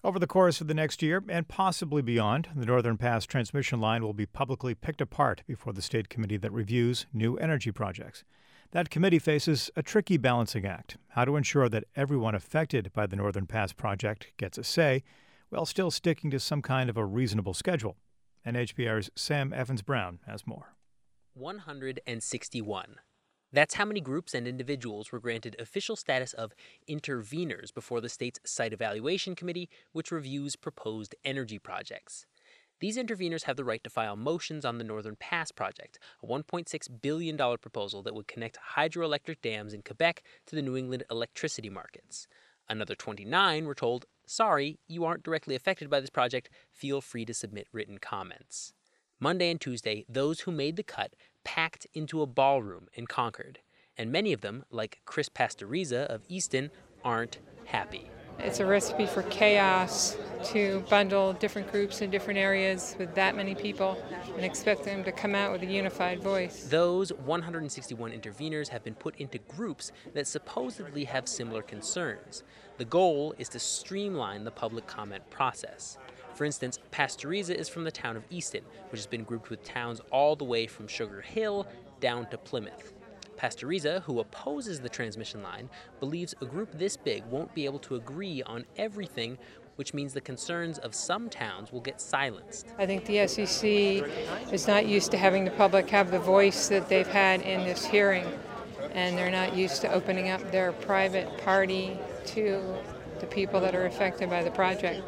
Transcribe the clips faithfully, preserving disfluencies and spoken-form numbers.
Over the course of the next year and possibly beyond, the Northern Pass transmission line will be publicly picked apart before the state committee that reviews new energy projects. That committee faces a tricky balancing act: how to ensure that everyone affected by the Northern Pass project gets a say, while still sticking to some kind of a reasonable schedule. N H P R's Sam Evans-Brown has more. one hundred sixty-one. That's how many groups and individuals were granted official status of interveners before the state's Site Evaluation Committee, which reviews proposed energy projects. These interveners have the right to file motions on the Northern Pass project, a one point six billion dollars proposal that would connect hydroelectric dams in Quebec to the New England electricity markets. Another twenty-nine were told, sorry, you aren't directly affected by this project, feel free to submit written comments. Monday and Tuesday, those who made the cut packed into a ballroom in Concord, and many of them, like Chris Pastoriza of Easton, aren't happy. It's a recipe for chaos to bundle different groups in different areas with that many people and expect them to come out with a unified voice. Those one hundred sixty-one interveners have been put into groups that supposedly have similar concerns. The goal is to streamline the public comment process. For instance, Pastoriza is from the town of Easton, which has been grouped with towns all the way from Sugar Hill down to Plymouth. Pastoriza, who opposes the transmission line, believes a group this big won't be able to agree on everything, which means the concerns of some towns will get silenced. I think the S E C is not used to having the public have the voice that they've had in this hearing, and they're not used to opening up their private party to the people that are affected by the project.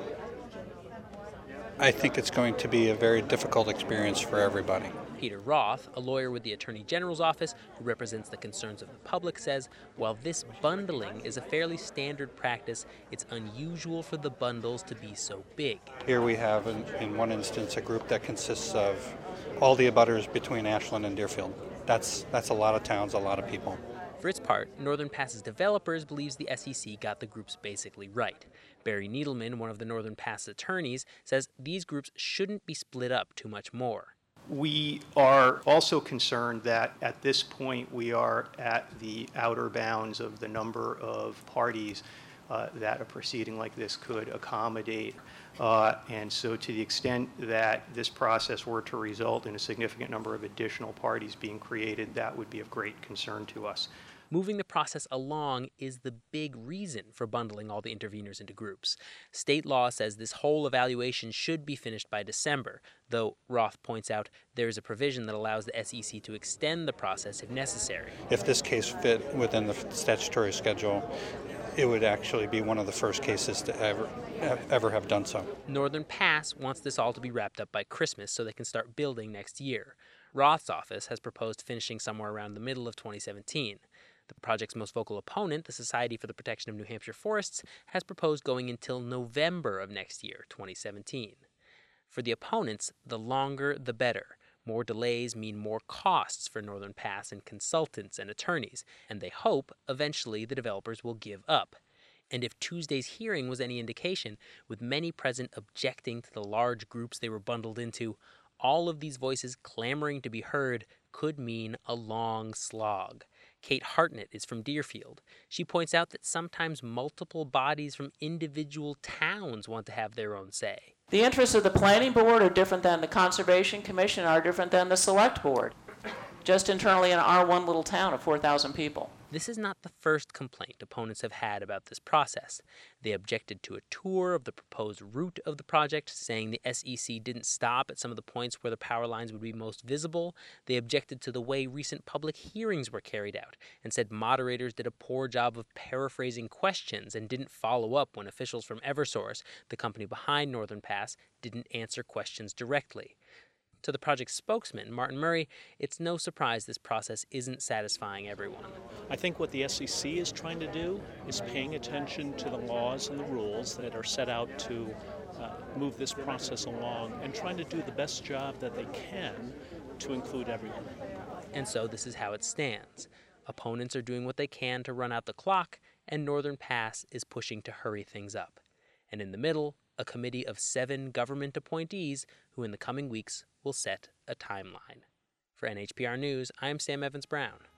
I think it's going to be a very difficult experience for everybody. Peter Roth, a lawyer with the Attorney General's office who represents the concerns of the public, says while this bundling is a fairly standard practice, it's unusual for the bundles to be so big. Here we have, in, in one instance, a group that consists of all the abutters between Ashland and Deerfield. That's, that's a lot of towns, a lot of people. For its part, Northern Pass's developers believes the S E C got the groups basically right. Barry Needleman, one of the Northern Pass attorneys, says these groups shouldn't be split up too much more. We are also concerned that at this point we are at the outer bounds of the number of parties uh, that a proceeding like this could accommodate. Uh, and so to the extent that this process were to result in a significant number of additional parties being created, that would be of great concern to us. Moving the process along is the big reason for bundling all the interveners into groups. State law says this whole evaluation should be finished by December, though Roth points out there is a provision that allows the S E C to extend the process if necessary. If this case fit within the statutory schedule, it would actually be one of the first cases to ever, ever have done so. Northern Pass wants this all to be wrapped up by Christmas so they can start building next year. Roth's office has proposed finishing somewhere around the middle of twenty seventeen. The project's most vocal opponent, the Society for the Protection of New Hampshire Forests, has proposed going until November of next year, twenty seventeen. For the opponents, the longer the better. More delays mean more costs for Northern Pass and consultants and attorneys, and they hope eventually the developers will give up. And if Tuesday's hearing was any indication, with many present objecting to the large groups they were bundled into, all of these voices clamoring to be heard could mean a long slog. Kate Hartnett is from Deerfield. She points out that sometimes multiple bodies from individual towns want to have their own say. The interests of the planning board are different than the conservation commission, are different than the select board, just internally in our one little town of four thousand people. This is not the first complaint opponents have had about this process. They objected to a tour of the proposed route of the project, saying the S E C didn't stop at some of the points where the power lines would be most visible. They objected to the way recent public hearings were carried out and said moderators did a poor job of paraphrasing questions and didn't follow up when officials from Eversource, the company behind Northern Pass, didn't answer questions directly. To the project's spokesman, Martin Murray, it's no surprise this process isn't satisfying everyone. I think what the S E C is trying to do is paying attention to the laws and the rules that are set out to uh, move this process along and trying to do the best job that they can to include everyone. And so this is how it stands. Opponents are doing what they can to run out the clock, and Northern Pass is pushing to hurry things up. And in the middle, a committee of seven government appointees who in the coming weeks will set a timeline. For N H P R News, I'm Sam Evans-Brown.